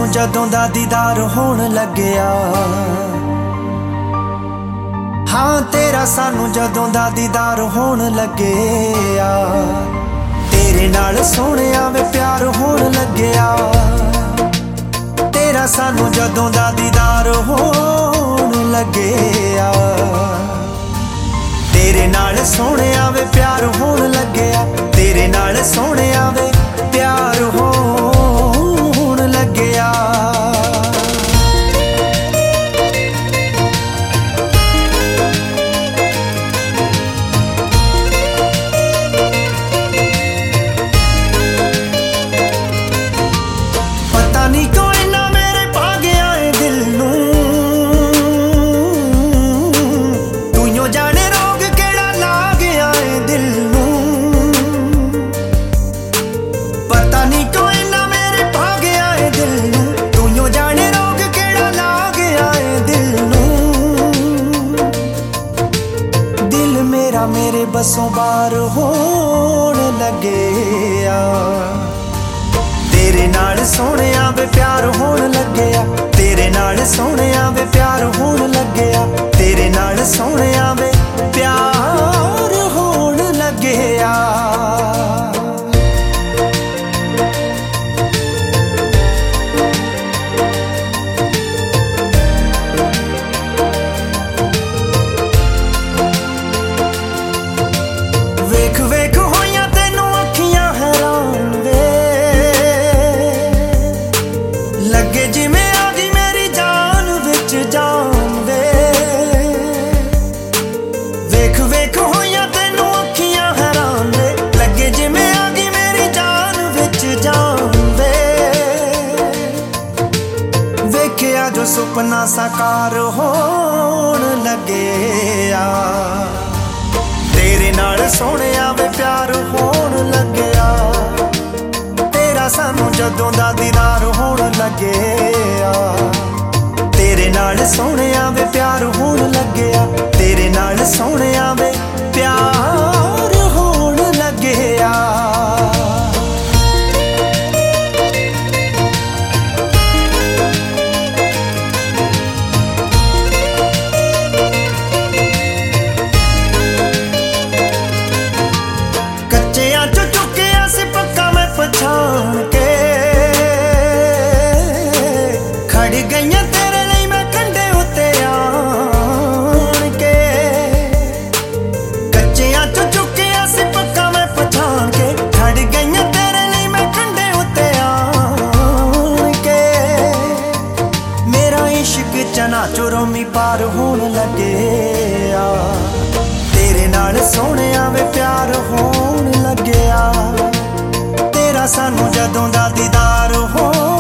सानू जदों दा दीदार होण लग्या। हाँ तेरा सानू जदों दा दीदार होण लग्या। तेरे नाल सोहणिया वे प्यार होण लग्या। तेरा सानू जदों दा दीदार होण लग्या। तेरे नाल सोहणिया वे प्यार होण लग्या। तेरे नाल सोहणिया वे प्यार होण लग्या। पता नहीं क्यों इन्ना मेरे पा गया है दिल नू। तू यो जाने रोग केड़ा ला गया है दिल नू। पता नहीं क्यों इन्ना मेरे पा गया है दिल नू। तू यो जाने रोग केड़ा ला गया है दिल नू। दिल मेरा मेरे बसों बाहर होण लग्या। तेरे नाल सोहणिया वे प्यार होण लग्या। तेरे नाल सोहणिया वे प्यार होण लग्या। तेरे नाल सोहणिया वे प्यार होण लग्या। वेख वेख होइयां तैनू अखियां हैरान वे। लगे जिवें आ गई मेरी जान विच जान वे। वेख वेख होइयां तैनू अखियां हैरान वे। लगे जिवें आ गई मेरी जान विच जान वे। वेखिया जो सुपना साकार होण लग्या। तेरे नाल सोहणिया वे प्यार होण लग्या। तेरा सानू जदों दा दीदार होण लग्या। तेरे नाल सोहणिया वे प्यार होण लग्या। तेरे नाल सोहणिया वे प्यार होण लग्या। कच्चियां चो चुकिया सी पक्का मैं पछाण के। खड़ गईयां तेरे लिए मैं कंढे उत्ते आण के। कच्चियां चो चुकिया सी पक्का मैं पछाण के। खड़ गईयां तेरे लिए मैं कंढे उत्ते आण के। मेरा इश्क चना चुरोमी पार होण लग्या। तेरे नाल सोहणिया वे प्यार होण लग्या। तेरा सानू जदों दा दीदार हो